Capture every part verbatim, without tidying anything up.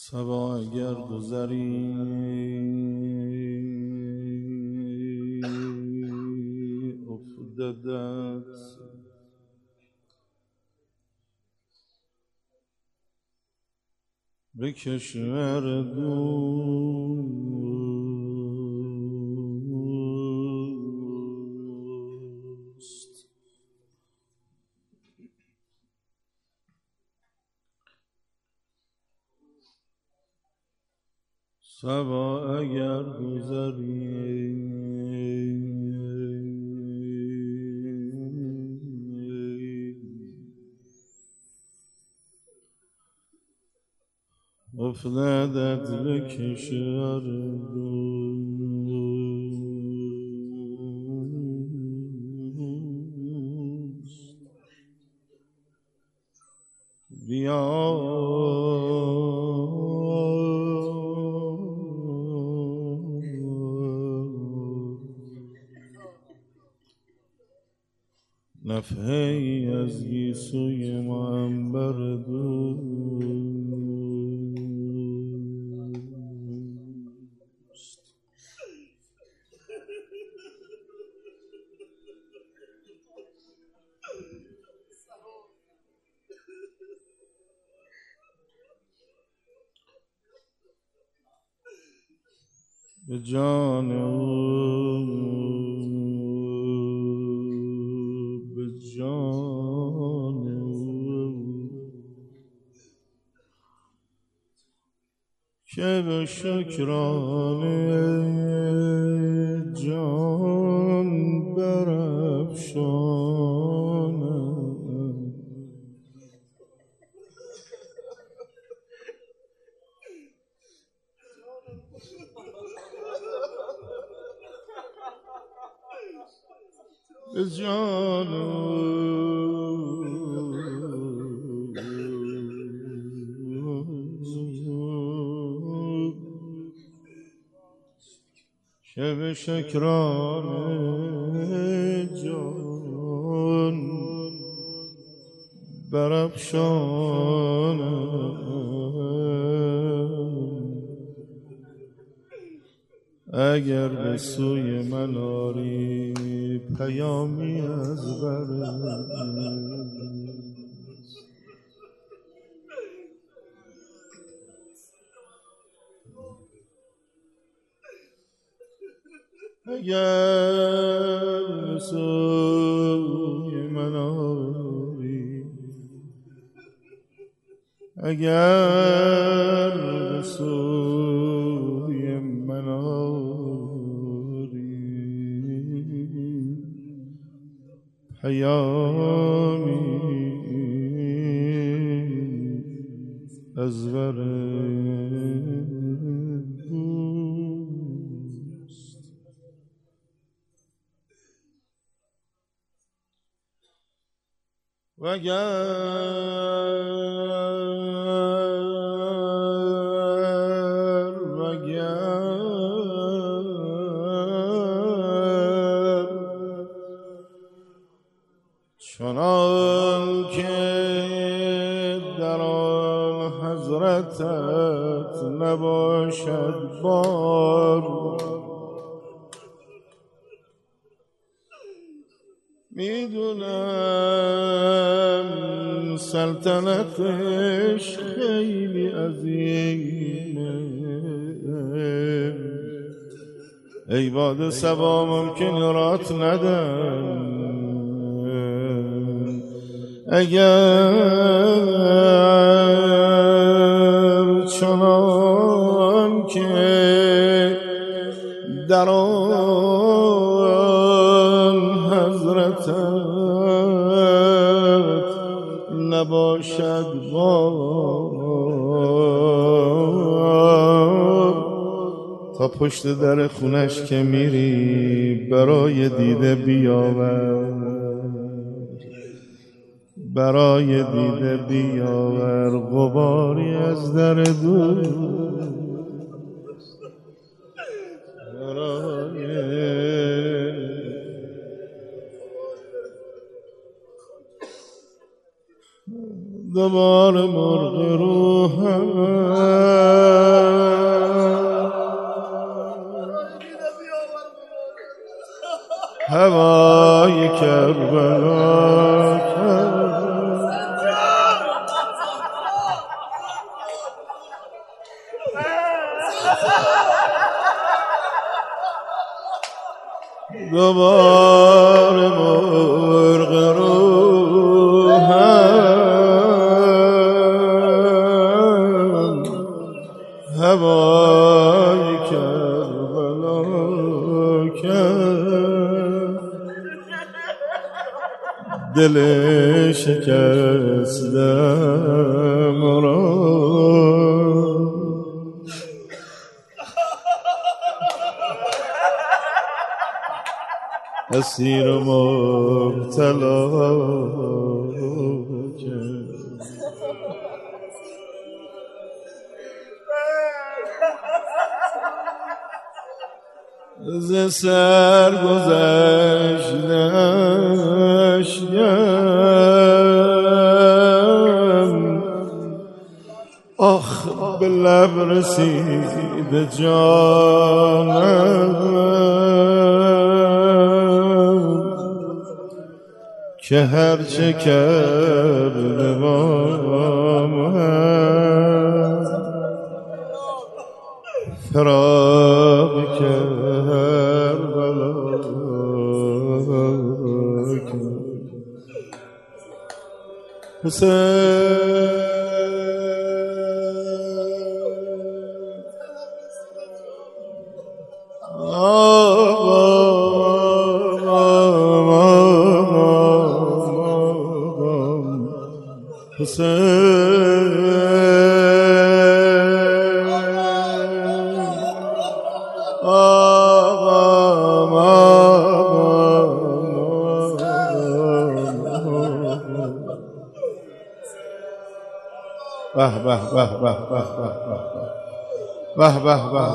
صبا اگر گذری افتادت به کشور دوست، صبا اگر گذری افتادت به کشور دوست. بیا نفحه‌ای از گیسوی عنبر دوست. به جان او، به جان او که به شکرانه جان برافشانم. به جان که به شکرانه جان برافشانم. اگر به سوی من آری پیامی از بر اگر به سوی من آری، اگر به سوی من آری پیامی از بر دوست. وگر وگر چنان که در آن حضرتت نباشد بار، میدونم سلطنتش خیلی عظیمه. ای باد صبا ممکن رات ندم، اگر چنان که در آن حضرتت نباشد بار، تا پشت در خونش که میری برای دیده بیاور، برای دیده بیاور غباری از در دور، برای دوباره مرغ روحم دوباره مرغ روحم هوای کربلا کرد، دل شکستم را اسیر و مبتلا کرد. ز سر گذشتم آخ به لب رسید جانم که هرچه کرده با من فراق کربلا کرد. حسین به به به به به به به به به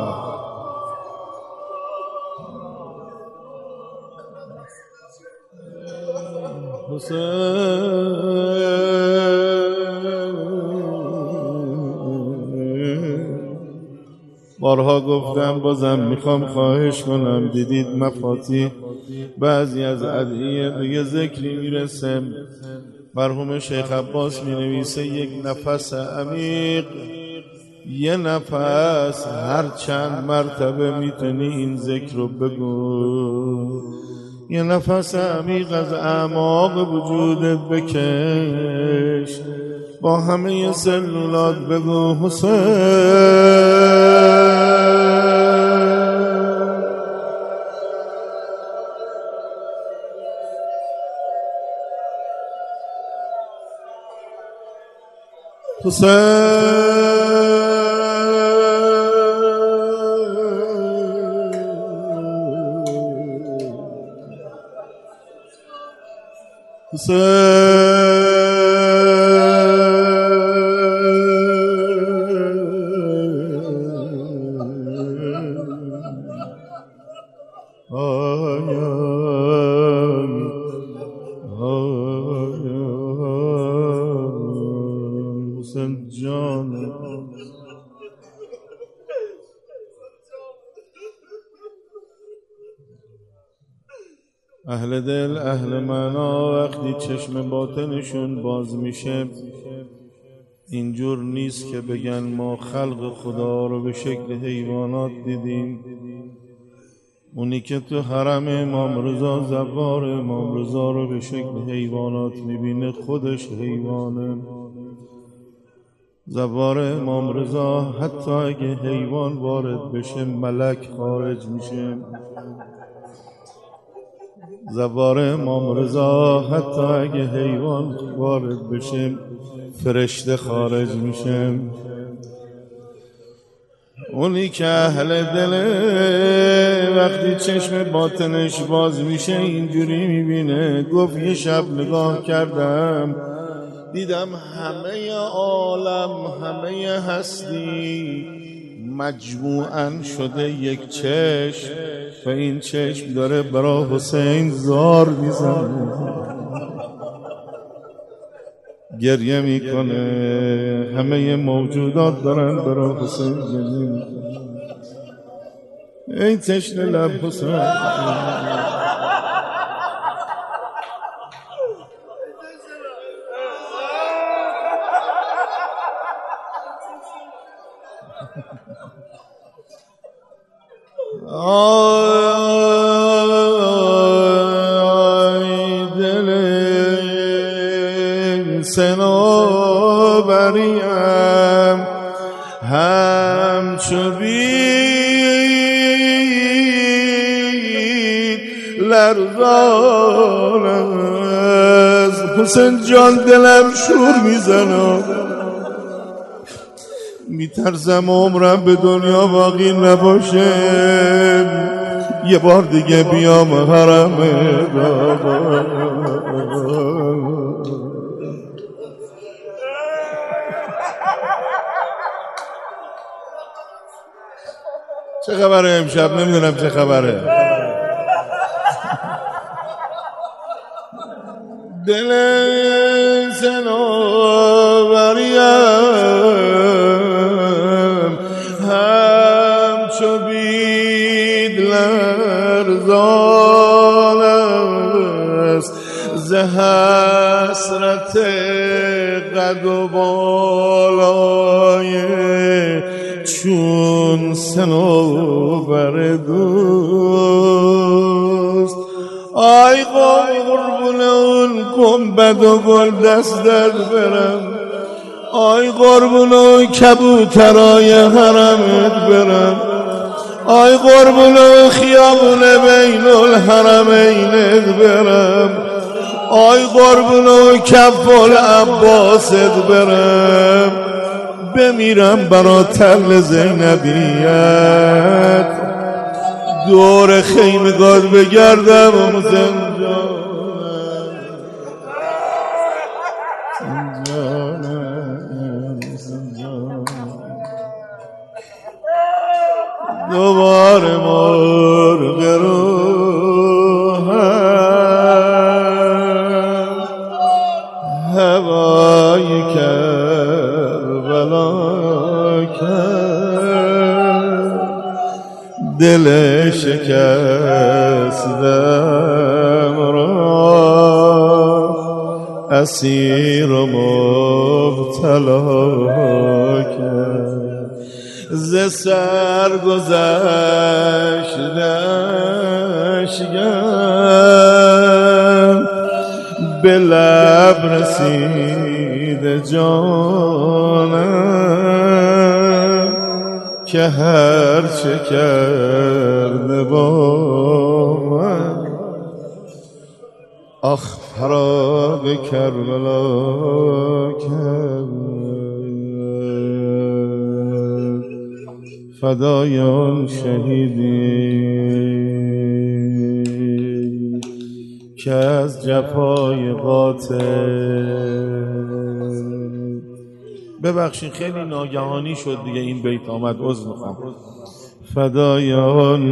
بارها گفتم بازم میخوام خواهش کنم، دیدید مفاتیح بعضی از ادعیه به یه ذکری میرسم، مرحوم شیخ عباس می نویسه یک نفس عمیق، یه نفس هر چند مرتبه میتونی این ذکر رو بگو، یه نفس عمیق از اعماق وجودت بکش، با همه سلولات بگو حسین. حسین حسین جان اهل دل اهل معنا وقتی چشم باطنشون باز میشه اینجور نیست که بگن ما خلق خدا رو به شکل حیوانات دیدیم. اونی که تو حرم امام رضا زوار امام رضا رو به شکل حیوانات میبینه خودش حیوانه. زوار امام رضا حتی اگه حیوان وارد بشه ملک خارج میشه. زوار امام رضا حتی اگه حیوان وارد بشه فرشته خارج میشه. اونی که اهل دله وقتی چشم باطنش باز میشه اینجوری میبینه. گفت یه شب نگاه کردم دیدم همه عالم همه هستی مجموعاً شده یک چشم و این چشم داره برای حسین زار میزنه، گریه میکنه. همه موجودات دارن برای حسین گریه میکنه. ای تشنه لب حسین، آی دل صنوبریم همچو بید لرزان است. حسین جان دلم شور میزنم، میترسم عمرم به دنیا باقی نباشه، یه بار دیگه بیام حرم بابا. چه خبره امشب؟ نمیدونم چه خبره. دل صنوبریم همچو بید لرزان است، ز حسرت قد و بالای چون صنوبر دوست. آی قربون اون گنبد و گل دستت برم، آی قربون اون کبوترای حرمت برم، آی قربون اون خیابون بین الحرمینت برم، آی قربون اون کف العباست برم، بمیرم برا تل زینبیت، دور خیمگاه بگردم و زنجانم زنجانم زنجانم دوباره مرغ روحم هوای کربلا کرد، دل شکستم را اسیر و مبتلا کرد، ز سر گذشتم به لب رسید جانم، که هر چه کرده با من آخ فراق کربلا کرد. فدای آن شهیدی که از جفای قاتل، ببخشید خیلی ناگهانی شد دیگه این بیت آمد، عذر میخوام. فدای آن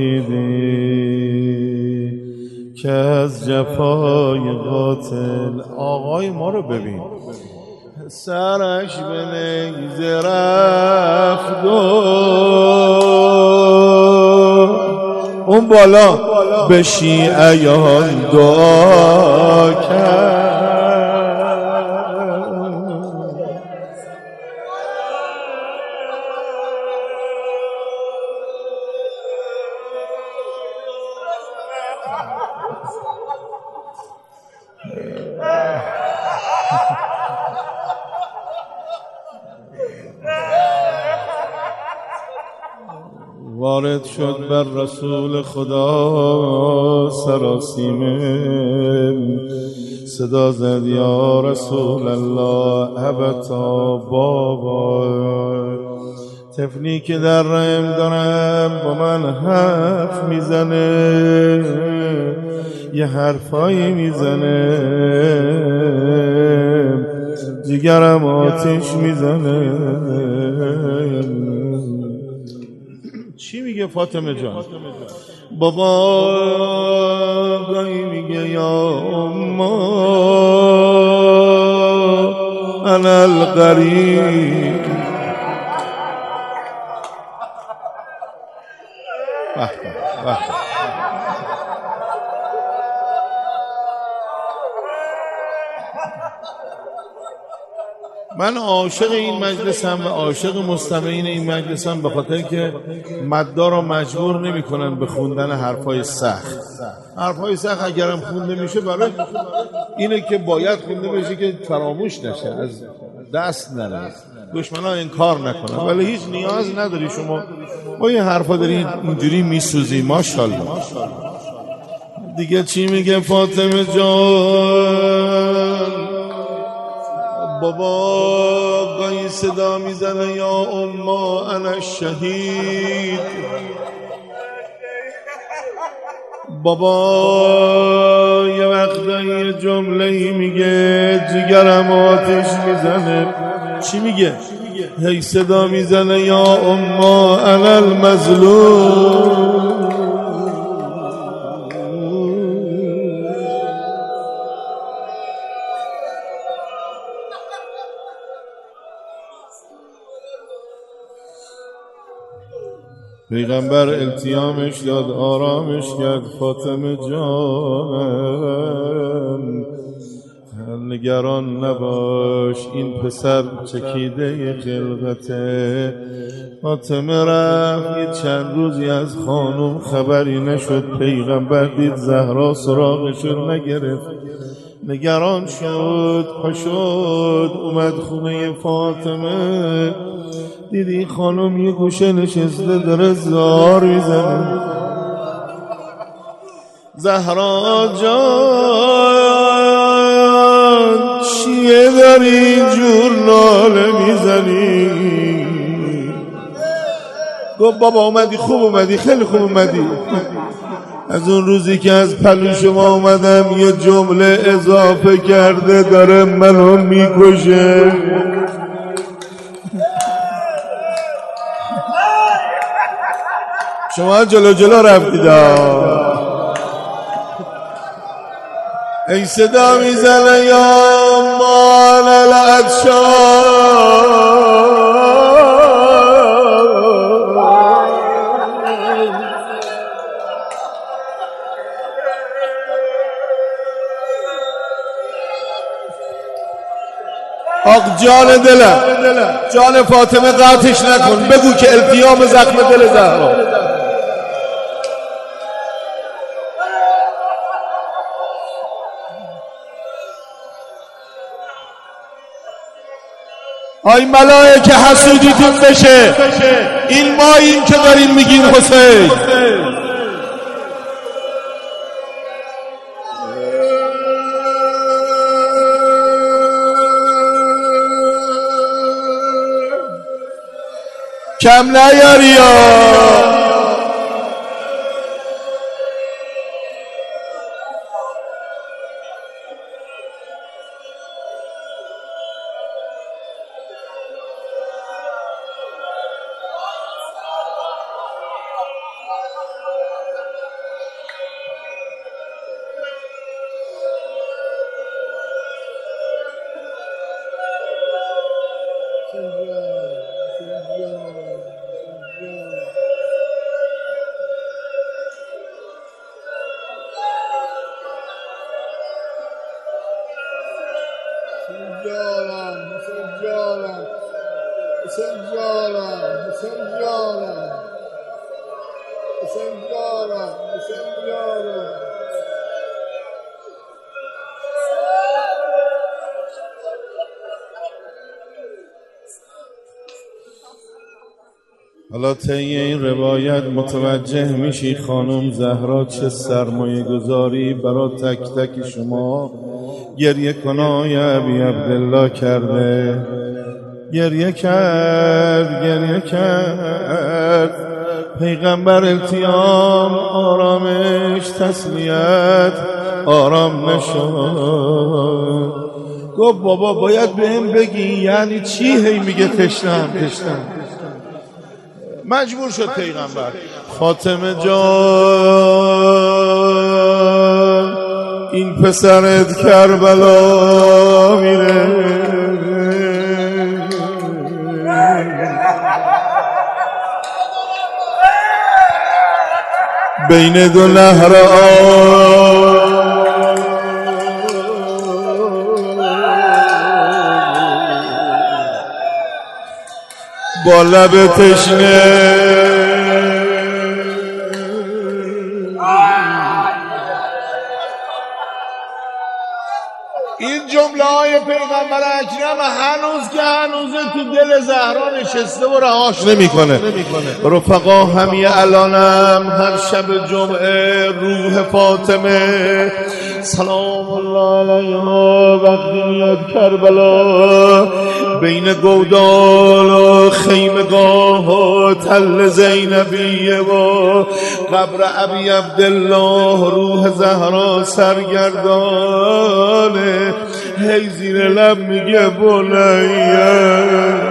شهیدی که از جفای قاتل، آقای ما رو ببین سرش به نیزه رفت و اون بالا به شیعیان دعا کرد. وارد شد بر رسول خدا سراسیمه، صدا زد یا رسول الله ابتا بابا، طفلی که در رحم دارم با من حرف میزنه، یه حرفایی میزنه جگرم آتش میزنه. چی میگه فاطمه جان؟ بابا گاهی میگه یا اما انا الغریب، به به من عاشق این مجلسم و عاشق مستمعین این مجلسم، به خاطر که مدار رو مجبور نمی کنن به خوندن حرفای سخت. حرفای سخت اگرم خونده میشه برای اینه که باید خونده بشه که فراموش نشه، از دست نره، دشمنا انکار نکنن. ولی هیچ نیاز نداری شما با این حرفا داری اینجوری میسوزی. ماشاءالله. دیگه چی میگه فاطمه جان؟ بابا گاهی صدا میزنه یا اما انا الشهید. بابا یه وقتایی جمله میگه جگرم آتش میزنه. چی میگه؟ هی صدا میزنه یا اما انا المظلوم. پیغمبر التیامش داد، آرامش کرد. فاطمه جانم نگران نباش، این پسر چکیده خلقته. فاطمه رفت، یه چند روزی از خانم خبری نشد. پیغمبر دید زهرا سراغشو نگرفت، نگران شد، پاشد اومد خونه فاطمه. دیدی خانم یه گوشه نشسته داره زار میزنه. زهرا جان چیه داری اینجور ناله میزنی؟ گفت بابا اومدی، خوب اومدی، خیلی خوب اومدی. از اون روزی که از پلو شما اومدم یه جمله اضافه کرده، داره منو میکشه. شما جلو جلو رفتید. ای صدا میزنه یا مال العطشان. آق جان دلم، جان فاطمه قاطش نکن، بگو که التیام زخم دل زهرا. آی ملائکه حسودیتون بشه، این ماییم که دارین میگین حسین. کم نیاری یا حالا طی این روایت متوجه میشی خانم زهرا چه سرمایه گذاری برای تک تک شما گریه کنای ابی عبدالله کرده. گریه کرد، گریه کرد. پیغمبر التیام، آرامش، تسلیت، آرام نشد. گفت بابا باید به هم بگی یعنی چی؟ هی میگه تشنم تشنم. مجبور شد پیغمبر. فاطمه جان این پسرت کربلا میره، بین دو نهر آب با لب تشنه این جمله های پیغمبر اکرم هنوز که هنوز تو دل زهرا نشسته و رهاش نمیکنه. رفقا همین الانم هر شب جمعه روح فاطمه سلام الله علیها وقتی میاد کربلا بین گودال و خیمگاه و تل زینبیه و قبر ابی عبدالله روح زهرا سرگردانه هی زیر لب میگه بنیه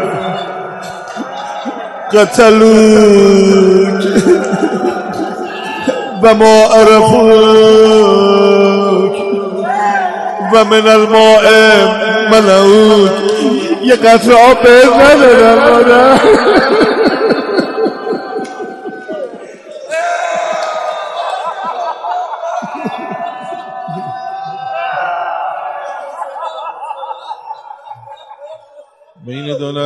قتلوک و ما عرفوک و من الماء ملعوک یه قطره آب بهت ندادم بین دو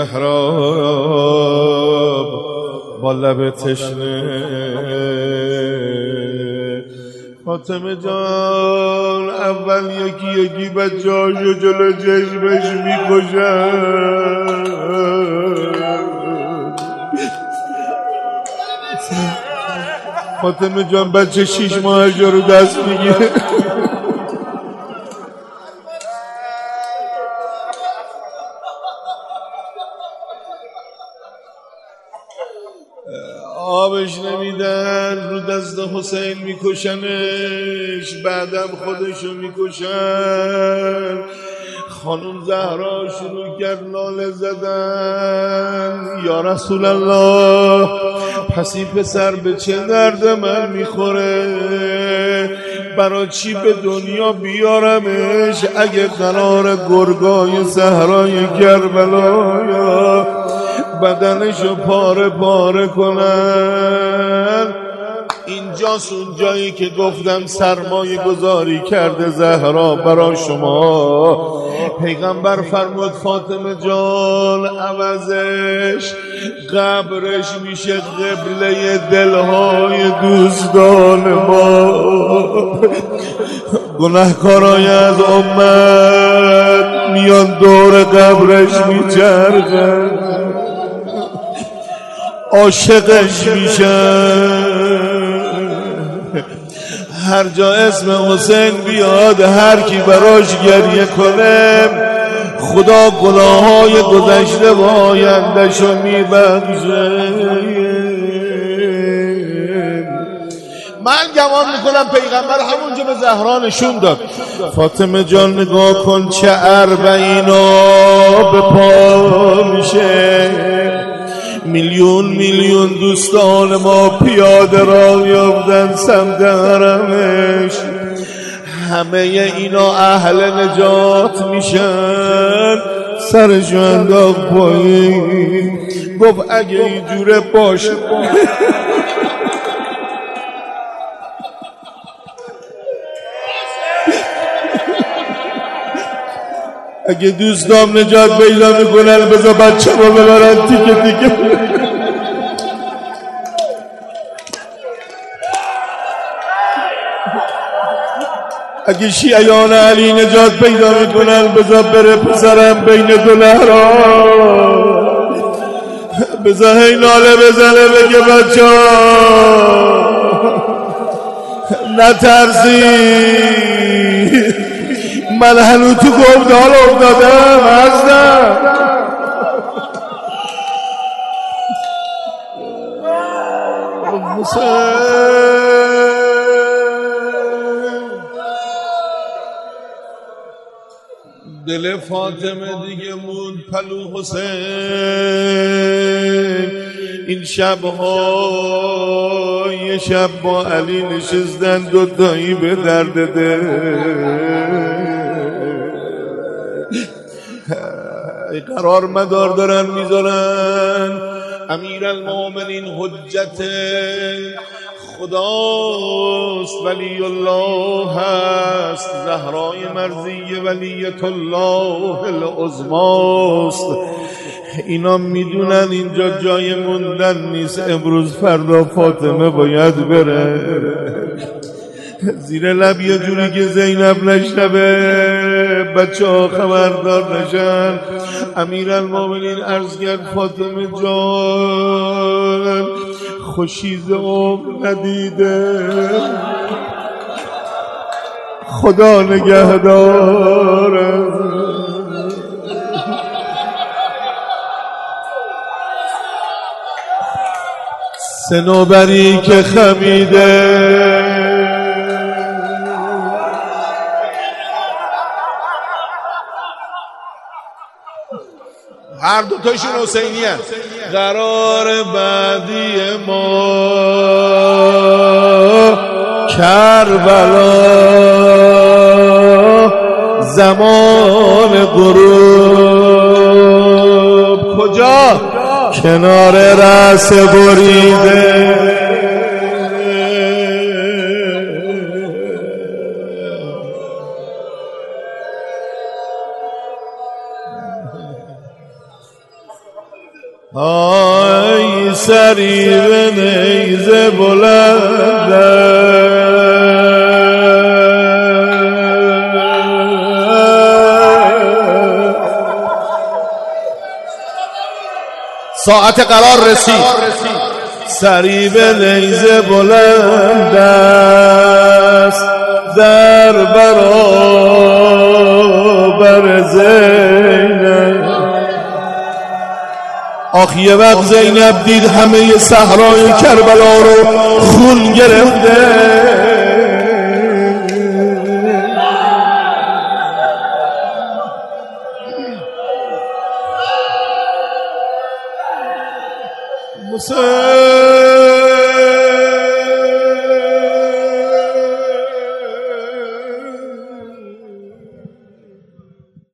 نحراب با لب تشنه فاطمه جان اول یکی یکی بچه‌هاشو جلو چشمش میکشن فاطمه جان بچه شیش ماهش رو دست میگیره آبش نمیدن رو دست حسین میکشنش بعدم خودشو میکشن. خانم زهرا شروع کرد ناله زدن یا رسول الله پس این پسر به چه درد من میخوره برای چی به دنیا بیارمش اگه قرار گرگای صحرای کربلا بدنشو پاره پاره کنن. اینجاست اون جایی که گفتم سرمایه گذاری کرده زهرا برای شما. پیغمبر فرمود فاطمه جان عوضش قبرش میشه قبله دلهای دوستان ما. گناهکارای از امت میان دور قبرش میچرخن عاشقش میشن. هر جا اسم حسین بیاد هر کی براش گریه کنه خدا گناههای گذشته و آیندهشو میبخشه. من گمان میکنم پیغمبر همونجا به زهرا نشون داد فاطمه جان نگاه کن چه اربعینا به پا میشه. میلیون میلیون دوستان ما پیاده را یافتن سمت حرمش. همه اینا اهل نجات میشن. سرشو انداخت پایین گفت اگه اینجوره باشه اگه دوستام نجات پیدا میکنن بذار بچه ما ببرن تیکه تیکه. اگه شیعیان علی نجات پیدا میکنن بذار بره پسرم بین دو نهران بذار هی ناله بزنه بگه بچه نترسی من هنو تو گودال افتادم هستم. دل فاطمه دیگه موند پلو حسین. این شبها یه شب با علی نشستن دوتایی به درد دل قرار مدار دارن میذارن. امیر المومنین حجت خداست ولی الله هست. زهرای مرضیه ولیت الله العظماست. اینا میدونن اینجا جای موندن نیست، امروز فردا فاطمه باید بره. زیر لب یه جوری که زینب نشنوه، بچه ها خبردار نشن. امیرالمومنین عرض کرد فاطمه جان خوشیز عمر ندیده، خدا نگهداره. صنوبری که خمیده هر دو تاشون حسینی هست. قرار بعدی ما کربلا، زمان غروب کجا؟ کنار رأس بریده. آی سری به نیزه بلنده، ساعت قرار رسید. سری به نیزه بلند است در برابر زینب. آخ یه وقت زینب دید همه صحرای کربلا رو خون گرفته. حسین